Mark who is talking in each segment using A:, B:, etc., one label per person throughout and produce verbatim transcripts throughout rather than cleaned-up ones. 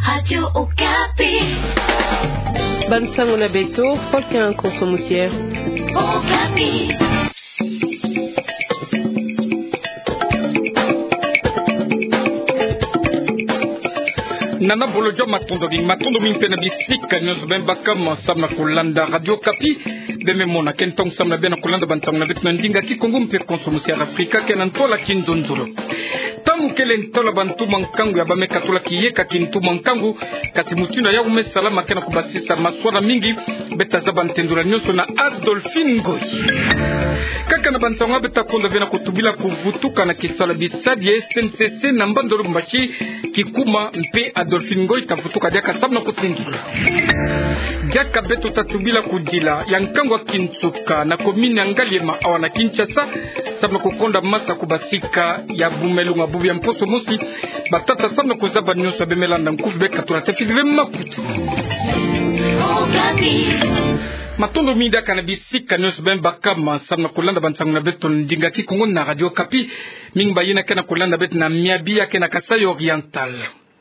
A: Radio Okapi.
B: Bansango na beto, polka konsomusier.
A: Okapi.
C: Nana bolojo matondo bi matondo mi pena bisika nyozo bemba kama samna kulanda Radio Okapi beme mona kentong samna bena kulanda bantong na bitna ndinga ki kongo mpe konsomusier Afrika kenan tola kindonduro tamu kele ntola bantu mankangu ya bame katula kiyeka kintu mankangu kasi mutuna ya ume salama kena kubasisa maswala mingi beta za bantendura nyoso na Adolphine Ngoy kaka na bantonga beta kondo vena kutubila kuvutuka na kisala bisadi ya S N C C na mbandolo mbashi kikuma mpe Adolphine Ngoy tavutuka jaka sabna kutindura jaka beto tatubila kudila ya nkangu wa Kintuka na komini ya Ngaliema awa na Kinshasa sabna kukonda masa kubasika ya bumelunga bubi ya mposo musi batata sabna kuzaba nyoso bemelanda nkufu beka tunatefidive makutu matondo mida kana bisika nyoso bemba kama sabna kulanda bantangu na beto ndinga ki kongo na Radio Okapi mingba yina kena kulanda beto na miabia kena Kasai Oriental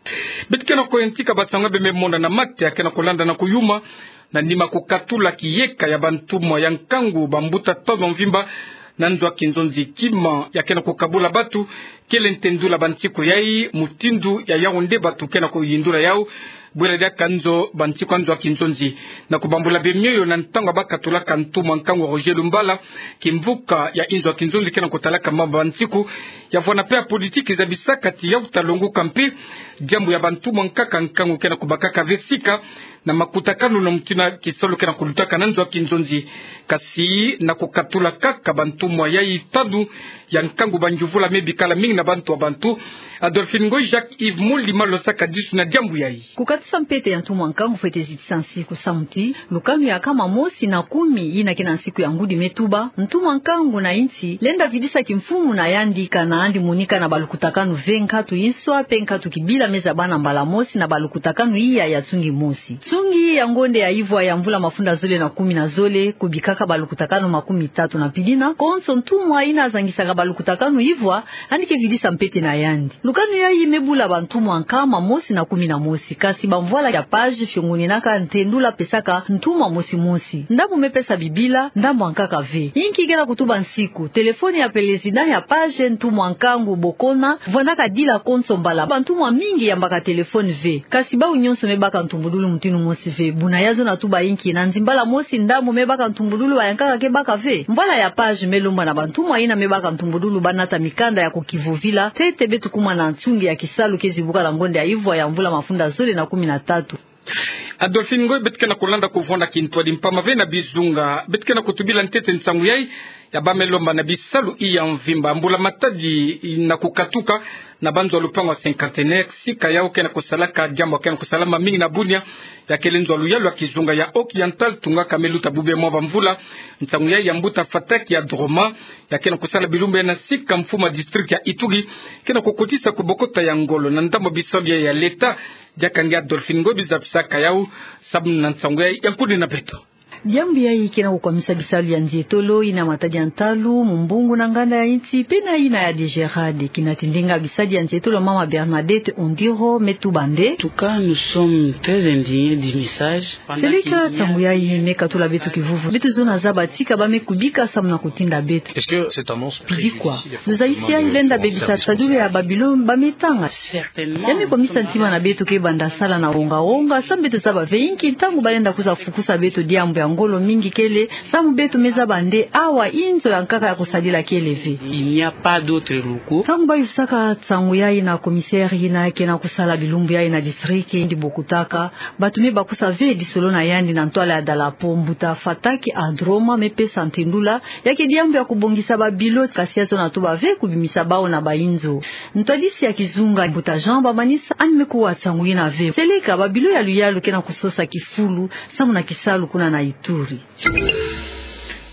C: bet kena koentika batanga beme monda na mate ya kena kulanda na kuyuma na ndima kukatula kiyeka ya bantumwa ya nkangu bambuta tozo mvimba na nzwa kinzonzi kima ya kena kukabula batu kele ntendula bantiko yai mutindu ya Yaounde batu kena kuyindula yao bwela dia kanzo bantiko nzwa kinzonzi na kubambula bemyoyo na ntanga bakatula kantumwa nkangu Roger Lumbala kimvuka ya inzwa kinzonzi kena kutalaka mamba bantiko ya vwana pea politiki za bisakati ya utalongu kampi jambu ya bantumwa nkaka nkangu kena kubakaka vesika na makutakano na mtina kisolo kena kulutaka nanzo kinzonzi kasi na kukatula kaka bantumwa yai tadu ya nkangu banjuvula mebikala mingi na bantu wa bantu Adolphine Ngoy Jacques Yves Muli malosaka disu na jambu yai
D: kukatisa mpete ya ntumwa nkangu fete zitisa nsiku samuti lukanu ya kama mosi na kumi ina kena nsiku ya ngudi metuba ntumwa nkangu na inti lenda vidisa kimfumu na yandika na andi munika na balukutakanu venkatu inswa penkatu kibila meza bana mbala mosi na balukutakanu iya ya tsungi mosi tsungi ya ngonde ya ivwa ya mvula mafunda zole na kumi na zole kubikaka balukutakanu makumi tatu na pidina konso ntumwa ina zangisaka balukutakanu ivwa andike vidisa mpete na yandi lukanu ya imebula bantumwa nkama mosi na kumi na mosi kasi bamvwala ya page fiongoni naka ntendula pesaka ntumwa mosi mosi ndamu mepesa bibila ndamu ankaka ve inki gena kutuba nsiku telefoni ya pelezida ya page ntumwa nkangu bokona vwanaka dila konso mbala bantumwa mingi ya mbaka telefoni ve kasi ba unyonso mebaka ntumbudulu mtinu mosi ve buna yazo na tuba inki na nzimbala mosi ndamu mebaka ntumbudulu wayankaka ke baka ve mbala ya page melumba na bantumwa ina mebaka ntumbudulu banata mikanda ya kukivuvila tete betu kuma na ntungi ya kisalu kezibuka la ngonde ya ivwa ya mvula mafunda zole na kumi na tatu
C: Adolphine Ngoy betkena kulanda kuvonda kintu adimpama vena bizunga betkena kutubila ntete nsangu yai ya bamelomba na bisalu iya mvimba mbula matadi na kukatuka na banzo wa lupango wa cinquantenaire sika yao kena kusalaka jambo kena kusalama mingi na bunya ya kelenzo luyalu ya kizunga ya Oriental tunga kameluta bube mwaba mvula nsangu yai ya mbuta fataki ya Droma ya kena kusala bilumbe na sika mfuma district ya Ituri kena kukotisa kubokota ya Ngolo na ndamo bisalu ya leta jakangi Adolphine Ngoy bizapsaka yao sabu na nsangu yai ya nkudi na beto
D: jambu ya hii kena kukwamisa bisalu ya nzietolo ina mataji ya ntalu mbungu na nganda ya inti pena ina ya degerade kina tindinga bisadi ya nzietolo mama Bernadette Ondiro Metubande
E: tuka nous sommes très indignés du message
D: selika tangu ya hii meka tula betu kivuvu betu zona zaba tika bame kubika samna kutinda betu
F: est-ce que cette annonce
D: pidikwa nous haïtiens ilenda bebisa tsadulu ya Babylone bametanga
E: certainement
D: yami kwa misa ntima na betu ke banda sala na onga onga sambetu zaba veinki tangu balenda kuza fukusa betu diambu ya ngolo mingi kele samu betu meza bande awa inzo ya nkaka ya kusadila keleve
E: il n'y a pas d'autre locaux
D: tangu ba yusaka tsangu yai na commissaire ina kena kusala bilumbu yai na district ndi bokutaka batume bakusa ve disolo na yandi na ntwala ya dala pombuta fataki Adroma mepesa ntendula yake diambu ya kubongisa ba bilo kasiazo na tuba ve kubimisa bao na bainzo ntwadisi ya kizunga buta Jean bamanisa animekuwa tsangu ina ve seleka ba bilo ya luyalu kena kusosa kifulu samu na kisalu kuna na Ituri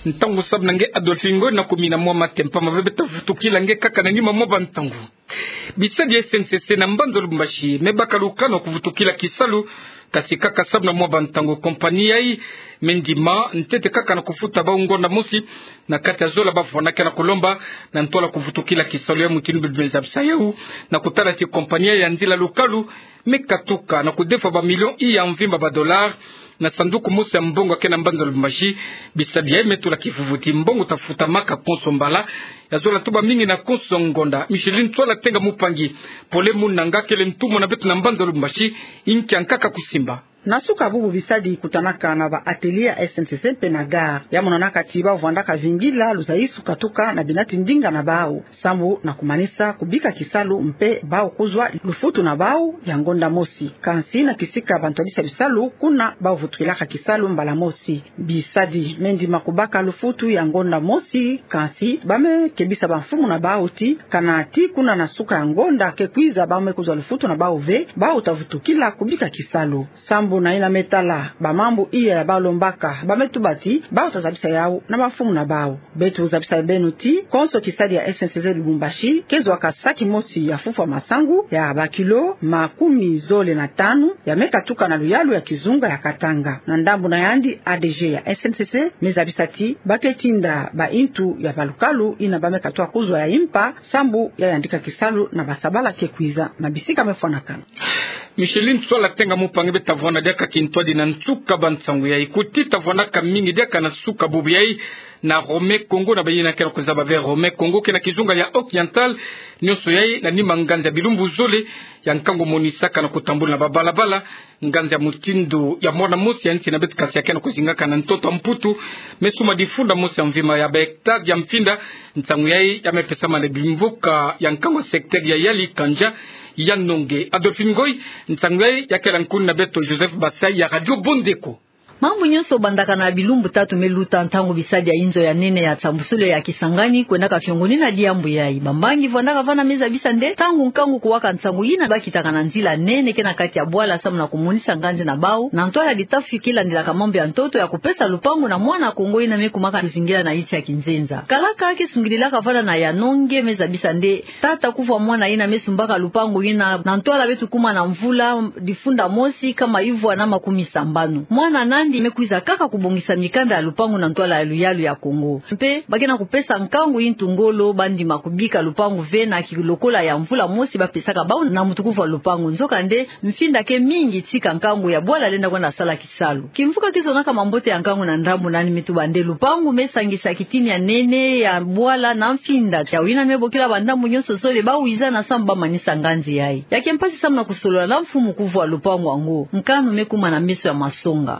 C: ntango sab nange Adolphine Ngoy na kumina mwa matempa mabebe tafutukila nge kaka na nyuma mwa bantangu bisadi S N C C na Mbanza Lubumbashi mebaka lukano kuvutukila kisalu kasi kaka sab na mwa bantangu kompani yai mendima ntete kaka na kufuta baungonda mosi na kati ya zola bafonake na kolomba na ntola kuvutukila kisalu ya mutini bilbenza bisayau na kutala ti kompani ya nzila lukalu mekatuka na kudefa ba milion iya mvimba ba dolar na sanduku mosi ya mbongo kena Mbanza Lubumbashi bisabi ya metula kifuvuti mbongo tafuta maka konso mbala ya zola tuba mingi na konso ngonda Micheline Twala tenga mupangi pole munanga kele ntumo na betu na Mbanza Lubumbashi inki ankaka kusimba
F: nasuka bubu bisadi kutanaka na ba atelier S N C C pe na gare ya mononaka tiba vwandaka vingila luzaisu katuka na binati ndinga na bao sambu na kumanisa kubika kisalu mpe bao kuzwa lufutu na bao ya ngonda mosi kansi na kisika bantolisa bisalu kuna bao vutukilaka kisalu mbala mosi bisadi mendi makubaka lufutu ya ngonda mosi kansi bame kebisa bamfumu na bao ti kanati kuna nasuka ya ngonda kekwiza bame kuzwa lufutu na bao ve bao tavutukila kubika kisalu sambu na ina metala ba mambo iya ya balombaka ba metubati ba utazabisa yao na bafumu na bao betu uzabisa benuti konso kisadi ya S N C C Lubumbashi kezo wakasaki mosi ya fufu wa masangu ya bakilo makumi zole na tanu ya meka tuka na luyalu ya kizunga ya Katanga na ndambu na yandi A D G ya S N C C mezabisati baketinda ba intu ya balukalu ina ba meka tuwa kuzwa ya impa sambu ya yandika kisalu na basabala kekwiza na bisika mefonakana
C: Micheline Twala tenga mupange beta vwana deka kintwadi na ntuka bansangu ya ikuti tavwana kamingi deka na suka bubu yai na Rome Congo na bayina kena kuzaba ve Rome Congo kena kizunga ya Occidental nyoso yai na nima nganza bilumbu zole ya nkango monisaka na kutambula na babalabala nganza ya mutindo ya mwana mosi ya nchi na betu kasi ya kena kuzingaka na ntoto mputu mesuma difunda mosi ya mvima ya baektar ya mfinda nsangu yai ya mepesama na bimvuka ya nkango sekter ya yali kanja ya nonge Adolphine Ngoy ntsangai ya kela nkuni na beto Joseph Basai ya Radio Bondeko
D: mambo nyonso bandaka na bilumbu tatu meluta ntango bisadi ya inzo ya nene ya tsambusule ya Kisangani kwenda ka fiongoni na diambu yai bambangi vondaka vana meza bisande tangu nkangu kuwaka ntsangu yina bakitaka na nzila nene kena kati ya bwala samu na kumunisa nganze na bao na ntola litafikila ndila kamambo ya ntoto ya kupesa lupangu na mwana Kongo ina mekumaka kuzingira na ichi ya Kinzenza kalaka ake sungililaka vana na ya nonge meza bisande tata kufa mwana ina mesumbaka lupangu ina na ntola betu kuma na mvula difunda mosi kama hivyo na makumi sambanu mwana nani imekuiza kaka kubongisa mikanda ya lupangu na ntwala ya luyalu ya Kongo mpe bakena kupesa nkangu intungolo bandi makubika lupangu vena kilokola ya mvula mosi bapesaka bao na mutukufu wa lupangu nzoka nde mfinda ke mingi tika nkangu ya bwala lenda kwenda sala kisalu kimfuka kizonaka mambote ya nkangu na ndambu nani mitubande lupangu mesangisa kitini ya nene ya bwala na mfinda ya wina mebokila bandambu nyonso zole bao iza na samba manisa nganzi yai yake mpasi samu na kusolola la mfumu kufu wa lupangu wangu nkanu mekuma na miso ya masonga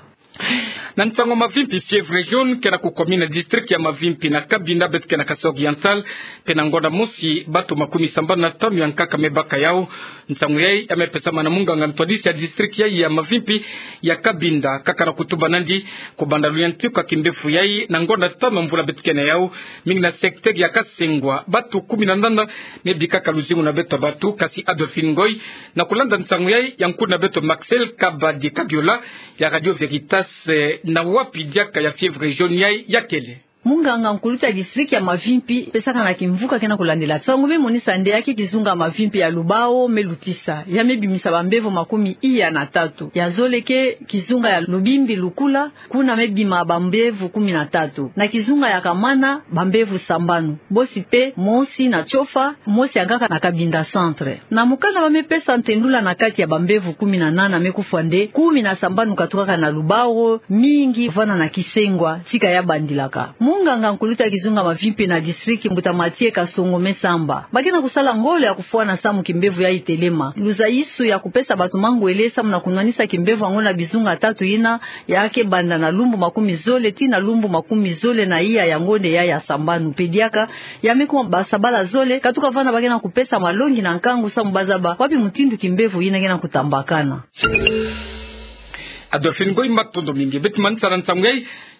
C: na ntango mavimpi fievre jaune kena kukomina district ya mavimpi na Kabinda bet kena Kasai Oriental pena ngonda mosi batu makumi samba na tano ya nkaka mebaka yao ntango yai amepesa mana munga ngantwadisi ya district yai ya mavimpi ya Kabinda kaka na kutuba nandi kubanda luyantuka kimbefu yai na ngonda tano mvula bet kena yao mingi na sekter ya Kasengwa batu kumi na ndanda mebika kaluzimu na beto batu kasi Adolphine Ngoy na kulanda ntango yai yanku na beto Maxel Kabadi Kabiola ya Radio Veritas na wapi diaka ya fievre jaune yai yakele
D: Munganga nkuluta district ya mavimpi pesaka na kimvuka kena kulandela sangu me monisa nde yake kizunga mavimpi ya Lubao melutisa ya mebimisa bambevo makumi iya na tatu ya zoleke kizunga ya Lubimbi Lukula kuna mebima bambevu kumi na tatu na kizunga ya Kamana bambevu sambanu bosi pe mosi na chofa mosi angaka na Kabinda centre na mukana bamepesa ntendula na kati ya bambevu kumi na nana mekufande kumi na sambanu katukaka na Lubao mingi vana na Kisengwa sika ya bandilaka Munganga nkuluta kizunga mavimpi na distriki Mbutamatie Kasongo mesamba bakina kusala ngole ya kufuana samu kimbevu ya itelema luza isu ya kupesa batu mangu elesa mna kunwanisa kimbevu angona bizunga tatu ina yake banda na lumbu makumi zole tina lumbu makumi zole na iya ya ngode ya ya sambanu pediaka ya meku basabala zole katuka vana bakina kupesa malongi na nkangu samu bazaba wapi mutindu kimbevu ina kena kutambakana
C: Adolphine Ngoy matondo mingi bet man saran samgai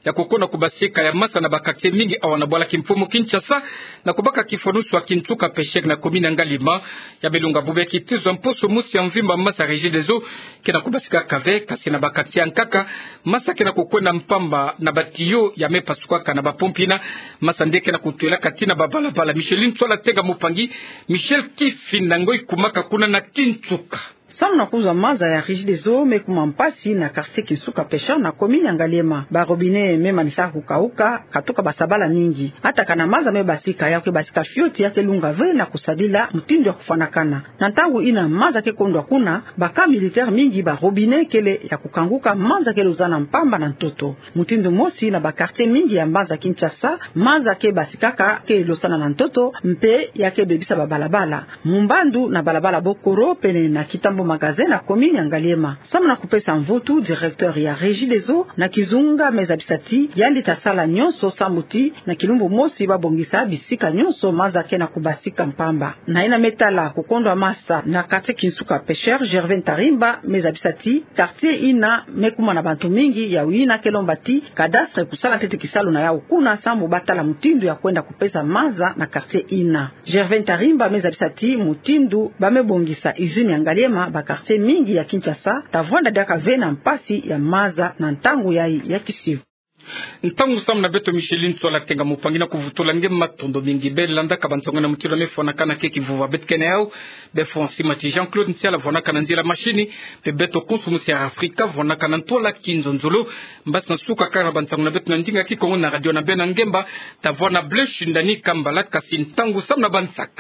C: ya kukona kubasika ya masa na bakate mingi awana bwala kimfumu Kinshasa na kubaka kifonusu wa Kintuka Peshek na komina Ngalima ya belunga bube kitizo mposo musi ya mvimba masa Regideso kena kubasika kave kasi na bakati ya nkaka masa kena kukwenda mpamba na batiyo ya mepa sukaka na bapompina masa ndeke na kutuela katina babala bala Micheline Twala Tenga Mupangi Michel Kifi Nangoi kumaka kuna na Kintuka
F: Samu na kuza maza ya Regideso mekuma mpasi na quartier Kinsuka Pesha na komini Ngalema. Ba robine mema nisa kukauka katoka basabala mingi. Hata kana maza me basika ya basika fioti yake lunga ve na kusadila mtindo ya kufanakana. Na tangu ina maza ke kondwa kuna baka militaire mingi ba robine kele ya kukanguka maza ke lozana mpamba na ntoto. Mtindo mosi na ba quartier mingi ya maza Kinshasa maza ke basikaka ke losana na ntoto mpe yake bebisa babalabala. Mumbandu na balabala Bokoro pene na Kitambo magazin na komini Ngalema. Samu na kupesa mvutu directeur ya Regideso na Kizunga Mezabisati yali tasala nyonso samuti na kilumbu mosi babongisa bisika nyonso maza ke na kubasika mpamba. Na ina metala kukondwa masa na quartier Kinsuka Pesher Gervin Tarimba Mezabisati quartier ina mekuma na bantu mingi ya wina kelombati kadastre kusala tete kisalo na ya ukuna samu batala mutindo ya kwenda kupesa maza na quartier ina. Gervin Tarimba Mezabisati mutindu bamebongisa izuni ya Ngalema ba quartier mingi ya Kinshasa tavwanda daka vena mpasi ya maza na ntangu yai ya kisivu.
C: Ntangu samu na beto Micheline Twala Tenga Mupangi na kuvutula nge matondo mingi belanda kabantonga na mutilo mefona kana keki vuva betkene yao be Francis Mati Jean-Claude Ntiala vona kana nzila machini be beto konsumusi ya Afrika vona kana Ntola Kinzonzolo mbasi na suka kana bantangu na beto na ndinga kikongo na radio na bena ngemba tavona blesh ndani kambala kasi ntangu samu na bansaka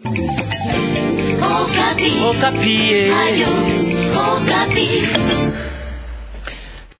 A: Okapi.
E: Okapi.
A: Ayo, Okapi.